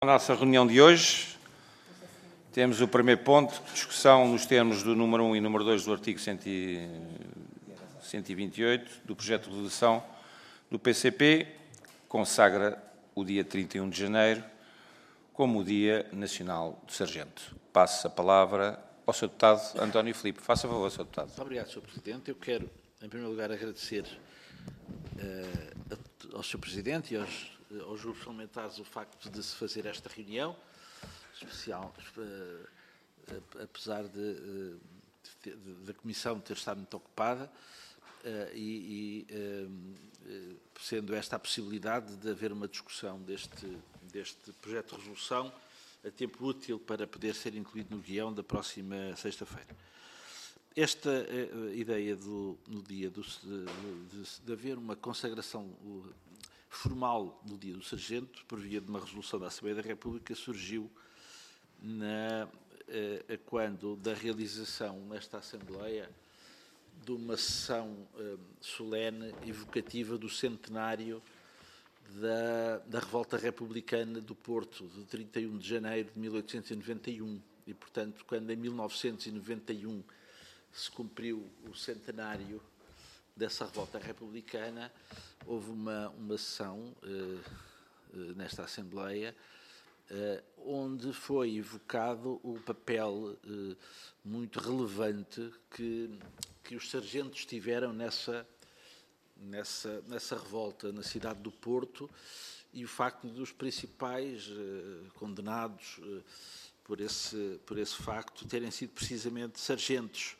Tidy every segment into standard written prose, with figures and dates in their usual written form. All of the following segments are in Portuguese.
A nossa reunião de hoje, temos o primeiro ponto, discussão nos termos do número 1 e número 2 do artigo 128 do projeto de resolução do PCP, consagra o dia 31 de janeiro como o Dia Nacional do Sargento. Passo a palavra ao Sr. Deputado António Filipe. Faça favor, Sr. Deputado. Muito obrigado, Sr. Presidente. Eu quero, em primeiro lugar, agradecer ao Sr. Presidente e aos grupos parlamentares o facto de se fazer esta reunião especial, apesar da Comissão ter estado muito ocupada sendo esta a possibilidade de haver uma discussão deste projeto de resolução a tempo útil para poder ser incluído no guião da próxima sexta-feira. Esta ideia no dia de haver uma consagração formal do Dia do Sargento, por via de uma resolução da Assembleia da República, surgiu quando da realização nesta Assembleia de uma sessão solene evocativa do centenário da Revolta Republicana do Porto, de 31 de janeiro de 1891. E, portanto, quando em 1991 se cumpriu o centenário dessa Revolta Republicana, houve uma sessão nesta Assembleia onde foi evocado o papel muito relevante que os sargentos tiveram nessa revolta na cidade do Porto e o facto dos principais condenados por esse facto terem sido precisamente sargentos.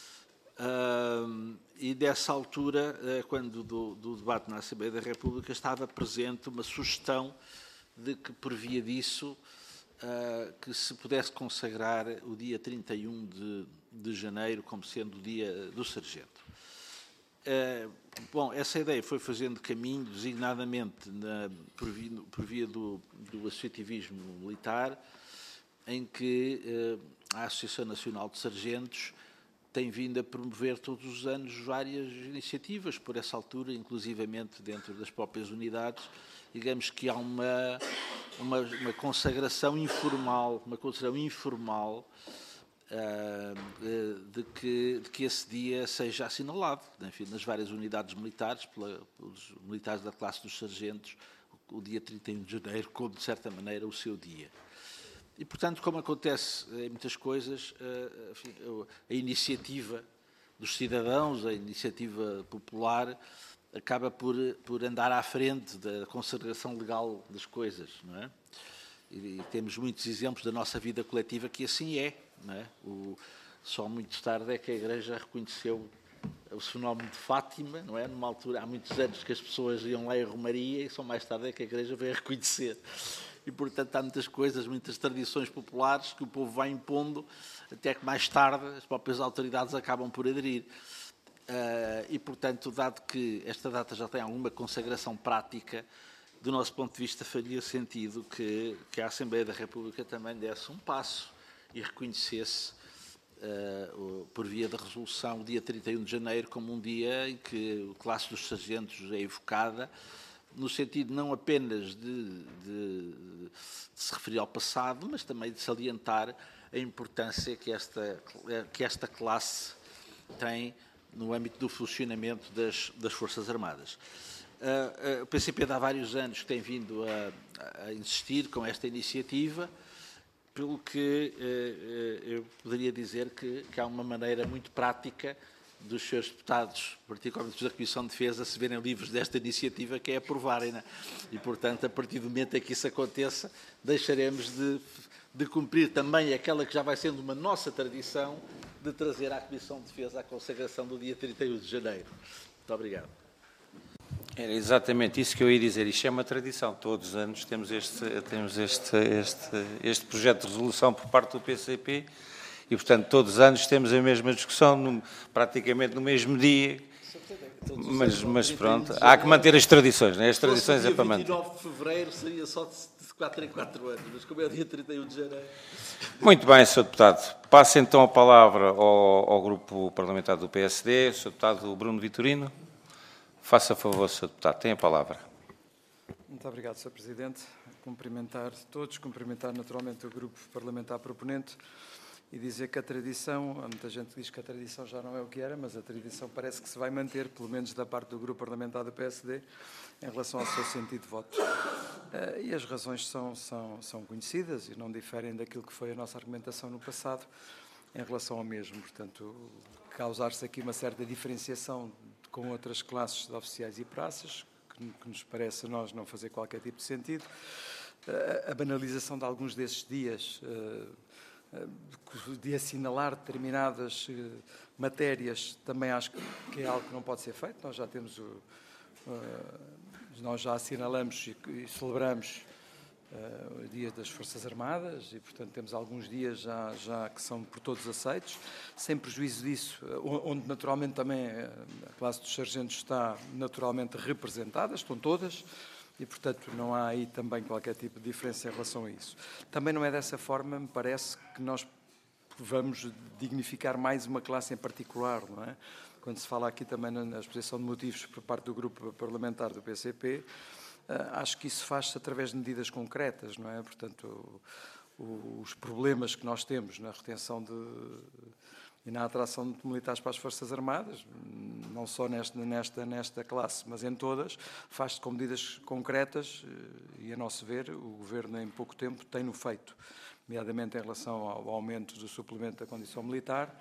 E dessa altura, quando do debate na Assembleia da República, estava presente uma sugestão de que, por via disso, que se pudesse consagrar o dia 31 de janeiro como sendo o dia do sargento. Bom, essa ideia foi fazendo caminho, designadamente por via do associativismo militar, em que a Associação Nacional de Sargentos tem vindo a promover todos os anos várias iniciativas, por essa altura, inclusivamente dentro das próprias unidades. Digamos que há uma consagração informal, de que esse dia seja assinalado, enfim, nas várias unidades militares, pelos militares da classe dos sargentos, o dia 31 de janeiro, como, de certa maneira, o seu dia. E, portanto, como acontece em muitas coisas, enfim, a iniciativa dos cidadãos, a iniciativa popular, acaba por andar à frente da consagração legal das coisas, não é? E temos muitos exemplos da nossa vida coletiva que assim é, não é? Só muito tarde é que a Igreja reconheceu o fenómeno de Fátima, não é? Numa altura, há muitos anos que as pessoas iam lá em Romaria e só mais tarde é que a Igreja veio a reconhecer. E, portanto, há muitas coisas, muitas tradições populares que o povo vai impondo, até que mais tarde as próprias autoridades acabam por aderir. E, portanto, dado que esta data já tem alguma consagração prática, do nosso ponto de vista faria sentido que a Assembleia da República também desse um passo e reconhecesse, por via da resolução, o dia 31 de janeiro como um dia em que a classe dos sargentos é evocada, no sentido não apenas de se referir ao passado, mas também de salientar a importância que esta classe tem no âmbito do funcionamento das Forças Armadas. O PCP há vários anos que tem vindo a insistir com esta iniciativa, pelo que eu poderia dizer que há uma maneira muito prática dos seus deputados, particularmente da Comissão de Defesa, se verem livres desta iniciativa, que é aprovarem-na. E, portanto, a partir do momento em que isso aconteça, deixaremos de cumprir também aquela que já vai sendo uma nossa tradição de trazer à Comissão de Defesa a consagração do dia 31 de janeiro. Muito obrigado. Era exatamente isso que eu ia dizer. Isto é uma tradição. Todos os anos temos este projeto de resolução por parte do PCP e, portanto, todos os anos temos a mesma discussão, praticamente no mesmo dia. Mas pronto, há que manter as tradições, não é? As tradições é para manter. 29 de fevereiro seria só de 4 em 4 anos, mas como é o dia 31 de janeiro... Muito bem, Sr. Deputado. Passo então a palavra ao Grupo Parlamentar do PSD, Sr. Deputado Bruno Vitorino. Faça favor, Sr. Deputado, tem a palavra. Muito obrigado, Sr. Presidente. Cumprimentar todos, cumprimentar naturalmente o Grupo Parlamentar Proponente e dizer que a tradição, muita gente diz que a tradição já não é o que era, mas a tradição parece que se vai manter, pelo menos da parte do Grupo Parlamentar do PSD, em relação ao seu sentido de voto. E as razões são conhecidas e não diferem daquilo que foi a nossa argumentação no passado em relação ao mesmo. Portanto, causar-se aqui uma certa diferenciação com outras classes de oficiais e praças, que nos parece a nós não fazer qualquer tipo de sentido. A banalização de alguns desses dias, de assinalar determinadas matérias, também acho que é algo que não pode ser feito. Nós já temos nós já assinalamos e celebramos o Dia das Forças Armadas e, portanto, temos alguns dias já que são por todos aceitos, sem prejuízo disso, onde naturalmente também a classe dos sargentos está naturalmente representada, estão todas, e, portanto, não há aí também qualquer tipo de diferença em relação a isso. Também não é dessa forma, me parece, que nós vamos dignificar mais uma classe em particular, não é? Quando se fala aqui também na exposição de motivos por parte do Grupo Parlamentar do PCP, acho que isso faz-se através de medidas concretas, não é? Portanto, os problemas que nós temos na retenção e na atração de militares para as Forças Armadas, não só nesta classe, mas em todas, faz-se com medidas concretas e, a nosso ver, o Governo em pouco tempo tem-no feito, nomeadamente em relação ao aumento do suplemento da condição militar,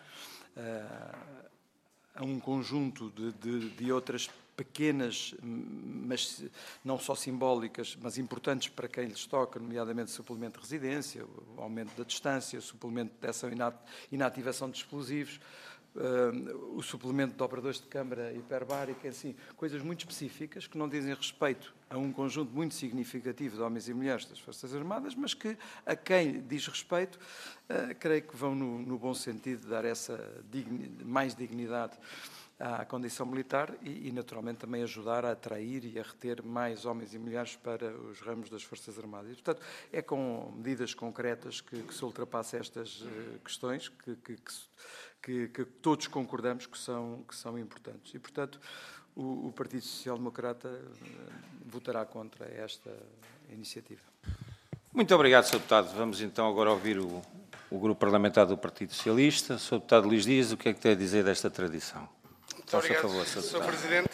a um conjunto de outras pequenas, mas não só simbólicas, mas importantes para quem lhes toca, nomeadamente o suplemento de residência, o aumento da distância, o suplemento dessa inativação de explosivos, o suplemento de operadores de câmara hiperbárica, assim, coisas muito específicas que não dizem respeito a um conjunto muito significativo de homens e mulheres das Forças Armadas, mas que, a quem diz respeito, creio que vão no bom sentido de dar mais dignidade à condição militar e, naturalmente, também ajudar a atrair e a reter mais homens e mulheres para os ramos das Forças Armadas. E, portanto, é com medidas concretas que se ultrapassa estas questões que todos concordamos que são importantes. E, portanto, o Partido Social Democrata votará contra esta iniciativa. Muito obrigado, Sr. Deputado. Vamos então agora ouvir o Grupo Parlamentar do Partido Socialista. Sr. Deputado Luís Dias, o que é que tem a dizer desta tradição? Muito obrigado, Sr. Presidente.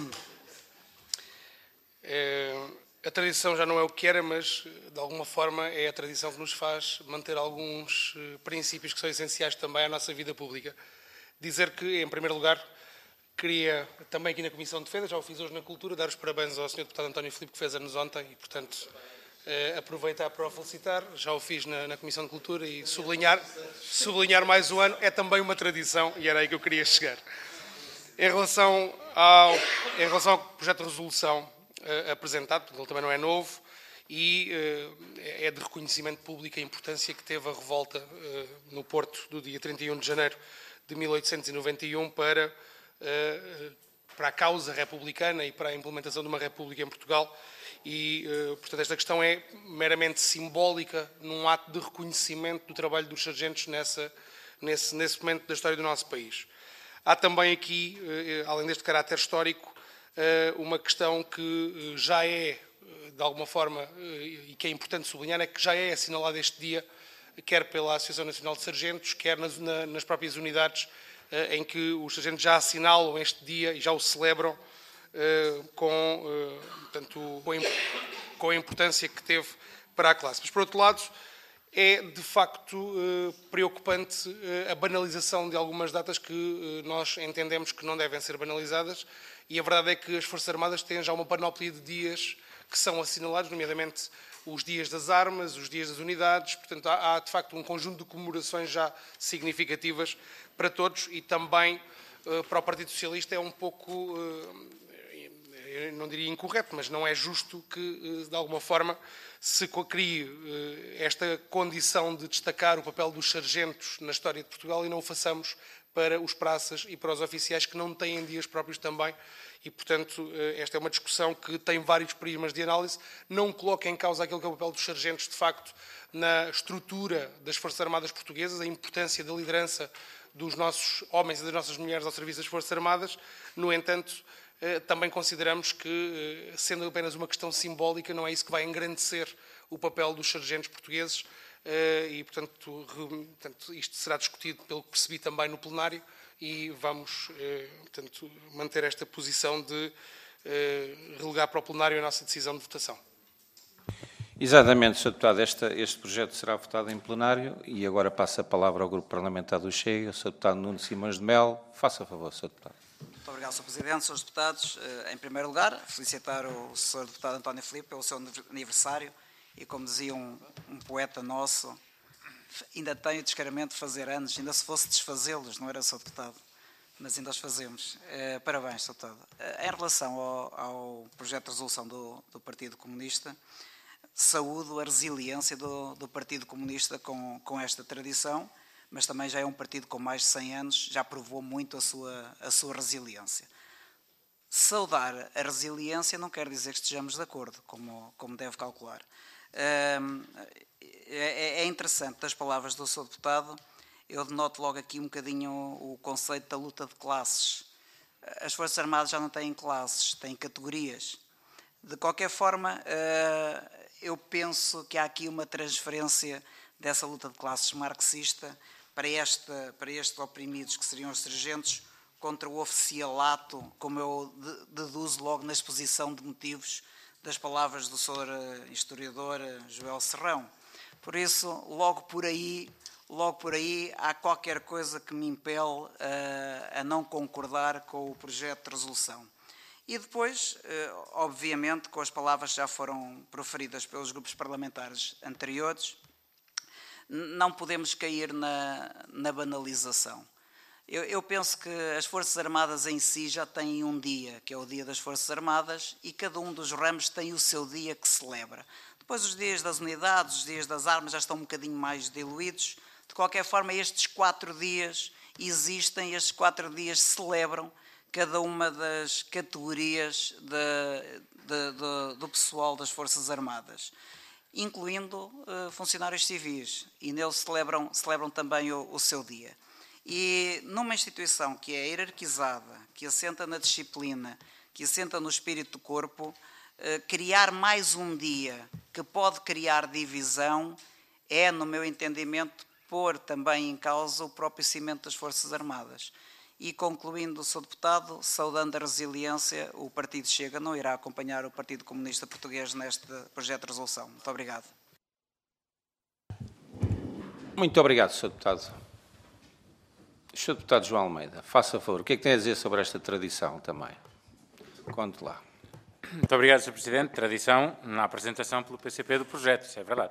A tradição já não é o que era, mas, de alguma forma, é a tradição que nos faz manter alguns princípios que são essenciais também à nossa vida pública. Dizer que, em primeiro lugar, queria, também aqui na Comissão de Defesa, já o fiz hoje na Cultura, dar os parabéns ao Sr. Deputado António Filipe, que fez anos ontem, e, portanto, aproveitar para o felicitar. Já o fiz na Comissão de Cultura e sublinhar mais um ano é também uma tradição, e era aí que eu queria chegar. Em relação ao projeto de resolução apresentado, porque ele também não é novo, e é de reconhecimento público a importância que teve a revolta no Porto do dia 31 de janeiro de 1891 para a causa republicana e para a implementação de uma república em Portugal. E, portanto, esta questão é meramente simbólica num ato de reconhecimento do trabalho dos sargentos nesse momento da história do nosso país. Há também aqui, além deste caráter histórico, uma questão que já é, de alguma forma, e que é importante sublinhar, é que já é assinalado este dia, quer pela Associação Nacional de Sargentos, quer nas próprias unidades, em que os sargentos já assinalam este dia e já o celebram com a importância que teve para a classe. Mas, por outro lado, é de facto preocupante a banalização de algumas datas que nós entendemos que não devem ser banalizadas, e a verdade é que as Forças Armadas têm já uma panóplia de dias que são assinalados, nomeadamente os dias das armas, os dias das unidades. Portanto, há de facto um conjunto de comemorações já significativas para todos, e também para o Partido Socialista é um pouco, eu não diria incorreto, mas não é justo que, de alguma forma, se crie esta condição de destacar o papel dos sargentos na história de Portugal e não o façamos para os praças e para os oficiais que não têm dias próprios também. E, portanto, esta é uma discussão que tem vários prismas de análise, não coloca em causa aquilo que é o papel dos sargentos, de facto, na estrutura das Forças Armadas portuguesas, a importância da liderança dos nossos homens e das nossas mulheres ao serviço das Forças Armadas. No entanto, também consideramos que, sendo apenas uma questão simbólica, não é isso que vai engrandecer o papel dos sargentos portugueses e, portanto, isto será discutido, pelo que percebi, também no plenário e vamos, portanto, manter esta posição de relegar para o plenário a nossa decisão de votação. Exatamente, Sr. Deputado. Este projeto será votado em plenário e agora passa a palavra ao Grupo Parlamentar do Chega, Sr. Deputado Nuno Simões de Melo. Faça favor, Sr. Deputado. Muito obrigado, Sr. Presidente, Srs. Deputados. Em primeiro lugar, felicitar o Sr. Deputado António Filipe pelo seu aniversário e, como dizia um poeta nosso, ainda tenho o descaramento de fazer anos, ainda se fosse desfazê-los, não era, Sr. Deputado? Mas ainda os fazemos. Parabéns, Sr. Deputado. Em relação ao projeto de resolução do Partido Comunista, saúdo a resiliência do Partido Comunista com esta tradição, mas também já é um partido com mais de 100 anos, já provou muito a sua resiliência. Saudar a resiliência não quer dizer que estejamos de acordo, como deve calcular. É interessante, das palavras do Sr. Deputado, eu denoto logo aqui um bocadinho o conceito da luta de classes. As Forças Armadas já não têm classes, têm categorias. De qualquer forma, eu penso que há aqui uma transferência dessa luta de classes marxista para estes oprimidos, que seriam os sargentos, contra o oficialato, como eu deduzo logo na exposição de motivos das palavras do Sr. historiador Joel Serrão. Por isso, logo por aí há qualquer coisa que me impele a não concordar com o projeto de resolução. E depois, obviamente, com as palavras que já foram proferidas pelos grupos parlamentares anteriores, não podemos cair na banalização. Eu penso que as Forças Armadas em si já têm um dia, que é o Dia das Forças Armadas, e cada um dos ramos tem o seu dia que celebra. Depois os dias das unidades, os dias das armas já estão um bocadinho mais diluídos. De qualquer forma, estes 4 dias existem, estes 4 dias celebram cada uma das categorias do pessoal das Forças Armadas, incluindo funcionários civis, e neles celebram também o seu dia. E numa instituição que é hierarquizada, que assenta na disciplina, que assenta no espírito do corpo, criar mais um dia que pode criar divisão é, no meu entendimento, pôr também em causa o próprio cimento das Forças Armadas. E concluindo, Sr. Deputado, saudando a resiliência, o Partido Chega não irá acompanhar o Partido Comunista Português neste projeto de resolução. Muito obrigado. Muito obrigado, Sr. Deputado. Sr. Deputado João Almeida, faça favor. O que é que tem a dizer sobre esta tradição também? Conte lá. Muito obrigado, Sr. Presidente. Tradição na apresentação pelo PCP do projeto, isso é verdade.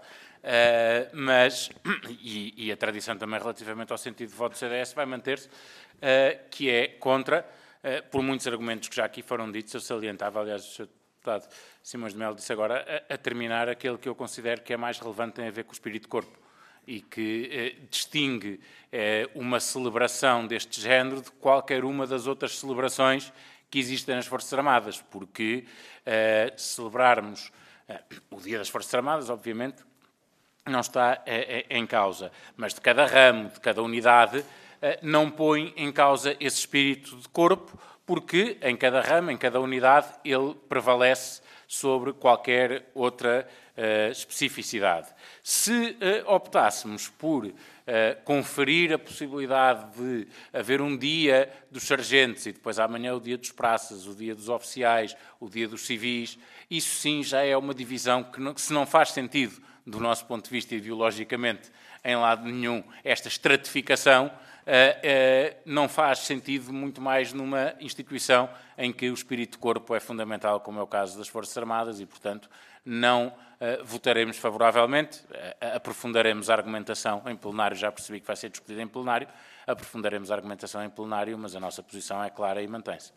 E a tradição também relativamente ao sentido de voto do CDS vai manter-se, que é contra, por muitos argumentos que já aqui foram ditos, eu salientava, aliás, o Sr. Deputado Simões de Melo disse agora, a terminar aquele que eu considero que é mais relevante, tem a ver com o espírito de corpo e que distingue uma celebração deste género de qualquer uma das outras celebrações que existem nas Forças Armadas, porque celebrarmos o Dia das Forças Armadas, obviamente, não está em causa, mas de cada ramo, de cada unidade, não põe em causa esse espírito de corpo, porque em cada ramo, em cada unidade, ele prevalece sobre qualquer outra especificidade. Se optássemos por conferir a possibilidade de haver um dia dos sargentos e depois amanhã o dia dos praças, o dia dos oficiais, o dia dos civis, isso sim já é uma divisão que, se não faz sentido, do nosso ponto de vista ideologicamente, em lado nenhum, esta estratificação, não faz sentido muito mais numa instituição em que o espírito de corpo é fundamental, como é o caso das Forças Armadas, e, portanto, não votaremos favoravelmente, aprofundaremos a argumentação em plenário, já percebi que vai ser discutida em plenário, aprofundaremos a argumentação em plenário, mas a nossa posição é clara e mantém-se.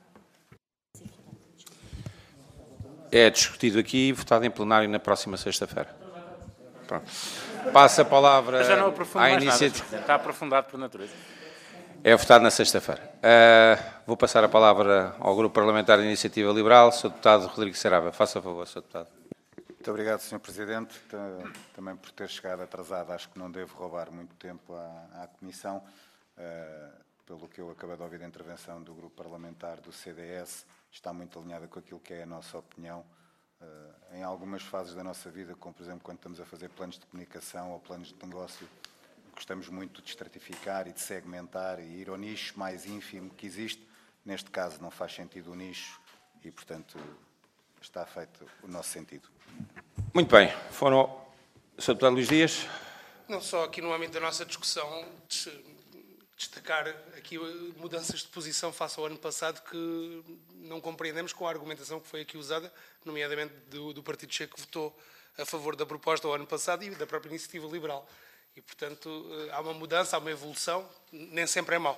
É discutido aqui e votado em plenário na próxima sexta-feira. Pronto. Passa a palavra já não aprofundo à mais iniciativa. nada, está aprofundado por natureza. É votado na sexta-feira. Vou passar a palavra ao Grupo Parlamentar de Iniciativa Liberal, Sr. Deputado Rodrigo Saraiva. Faça favor, Sr. Deputado. Muito obrigado, Sr. Presidente, também por ter chegado atrasado. Acho que não devo roubar muito tempo à Comissão. pelo que eu acabei de ouvir da intervenção do grupo parlamentar do CDS, está muito alinhada com aquilo que é a nossa opinião. Em algumas fases da nossa vida, como por exemplo quando estamos a fazer planos de comunicação ou planos de negócio, gostamos muito de estratificar e de segmentar e ir ao nicho mais ínfimo que existe. Neste caso não faz sentido o nicho e, portanto, está feito o nosso sentido. Muito bem. Foram... Sr. Deputado Luís Dias. Não só aqui no âmbito da nossa discussão, destacar aqui mudanças de posição face ao ano passado que não compreendemos com a argumentação que foi aqui usada, nomeadamente do Partido Checo, que votou a favor da proposta ao ano passado e da própria Iniciativa Liberal. E, portanto, há uma mudança, há uma evolução, nem sempre é mau.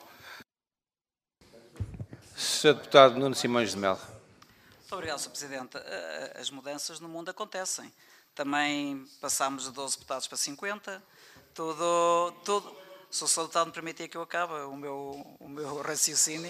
Sr. Deputado Nuno Simões de Melo. Muito obrigado, Sr. Presidente. As mudanças no mundo acontecem. Também passámos de 12 deputados para 50. Se o Sr. Deputado me permitir que eu acabe o meu raciocínio.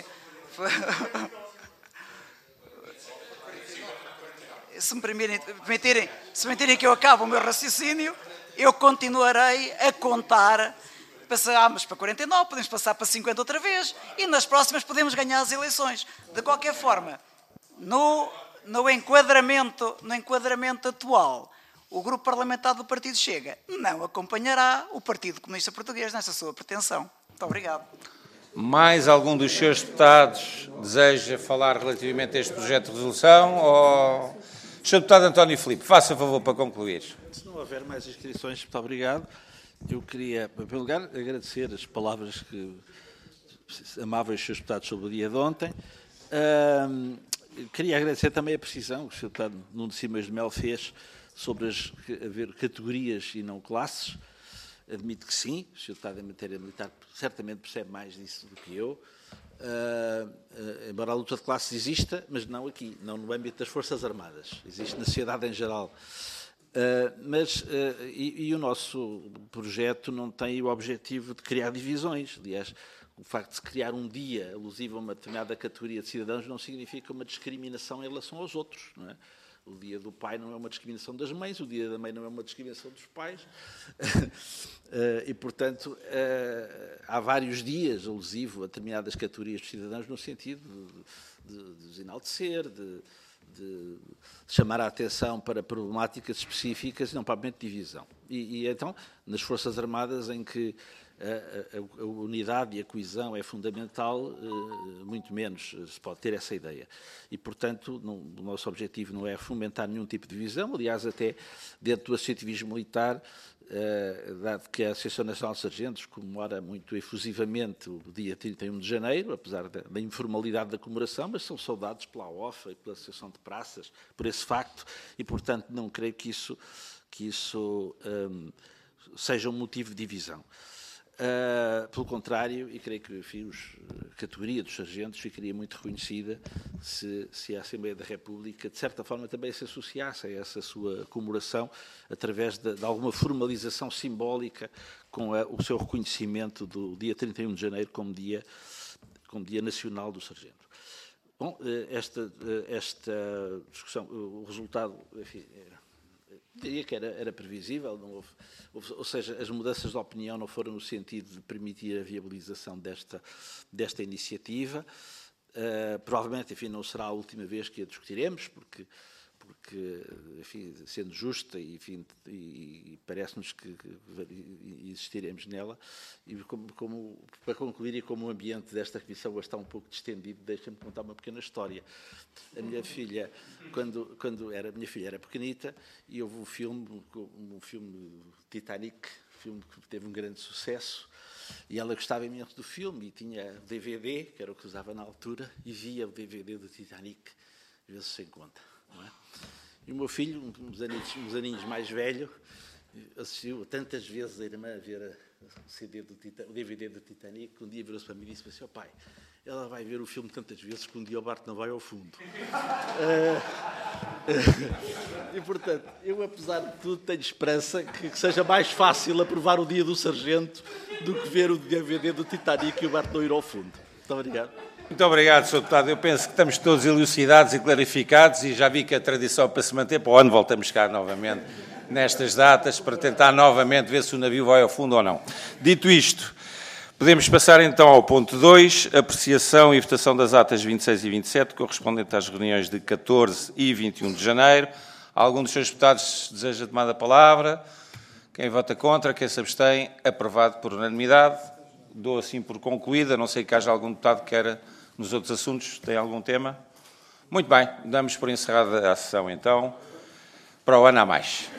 Se me permitirem que eu acabe o meu raciocínio, eu continuarei a contar. Passámos para 49, podemos passar para 50 outra vez e nas próximas podemos ganhar as eleições. De qualquer forma, no enquadramento atual, o grupo parlamentar do Partido Chega não acompanhará o Partido Comunista Português nessa sua pretensão. Muito obrigado. Mais algum dos seus deputados deseja falar relativamente a este projeto de resolução? Ou... Sr. Deputado António Filipe, faça favor para concluir. Se não houver mais inscrições, muito obrigado. Eu queria, em primeiro lugar, agradecer as palavras amáveis dos seus deputados sobre o dia de ontem. Queria agradecer também a precisão que o Sr. Deputado Nuno Simões de Melo fez sobre haver categorias e não classes. Admito que sim, o Sr. Deputado em matéria militar certamente percebe mais disso do que eu. Embora a luta de classes exista, mas não aqui, não no âmbito das Forças Armadas. Existe na sociedade em geral. E o nosso projeto não tem o objetivo de criar divisões. Aliás, o facto de se criar um dia alusivo a uma determinada categoria de cidadãos não significa uma discriminação em relação aos outros, não é? O dia do pai não é uma discriminação das mães, o dia da mãe não é uma discriminação dos pais. E, portanto, há vários dias alusivo a determinadas categorias de cidadãos no sentido de os enaltecer, de chamar a atenção para problemáticas específicas e não propriamente divisão. E então, nas Forças Armadas, em que a unidade e a coesão é fundamental, muito menos se pode ter essa ideia. E, portanto, o nosso objetivo não é fomentar nenhum tipo de divisão, aliás, até dentro do associativismo militar, dado que a Associação Nacional de Sargentos comemora muito efusivamente o dia 31 de janeiro, apesar da informalidade da comemoração, mas são saudados pela AOFA e pela Associação de Praças por esse facto e, portanto, não creio que isso seja um motivo de divisão. Pelo contrário, e creio que a categoria dos sargentos ficaria muito reconhecida se a Assembleia da República, de certa forma, também se associasse a essa sua comemoração através de alguma formalização simbólica com o seu reconhecimento do dia 31 de janeiro como dia nacional do sargento. Bom, esta discussão, o resultado, enfim, diria que era previsível, não houve, ou seja, as mudanças de opinião não foram no sentido de permitir a viabilização desta iniciativa. Provavelmente, enfim, não será a última vez que a discutiremos, porque enfim, sendo justa, enfim, e parece-nos que insistiremos nela. E para concluir, e como o ambiente desta comissão hoje está um pouco distendido, deixem-me contar uma pequena história. A minha filha, minha filha era pequenita, e houve um filme Titanic, filme que teve um grande sucesso, e ela gostava imenso do filme, e tinha DVD, que era o que usava na altura, e via o DVD do Titanic, vezes sem conta. Não é? E o meu filho, uns aninhos mais velho, assistiu tantas vezes a irmã a ver o DVD do Titanic, que um dia virou-se para mim e disse assim: "Oh pai, ela vai ver o filme tantas vezes que um dia o barco não vai ao fundo." E, portanto, eu, apesar de tudo, tenho esperança que seja mais fácil aprovar o dia do sargento do que ver o DVD do Titanic e o barco não ir ao fundo. Muito obrigado. Muito obrigado, Sr. Deputado. Eu penso que estamos todos elucidados e clarificados e já vi que a tradição para se manter, para o ano voltamos cá novamente nestas datas para tentar novamente ver se o navio vai ao fundo ou não. Dito isto, Podemos passar então ao ponto 2, apreciação e votação das atas 26 e 27, correspondente às reuniões de 14 e 21 de janeiro. Algum dos senhores deputados deseja tomar a palavra? Quem vota contra, quem se abstém, aprovado por unanimidade. Dou assim por concluída, a não sei que haja algum deputado que queira, nos outros assuntos, tem algum tema? Muito bem, damos por encerrada a sessão então. Para o ano a mais.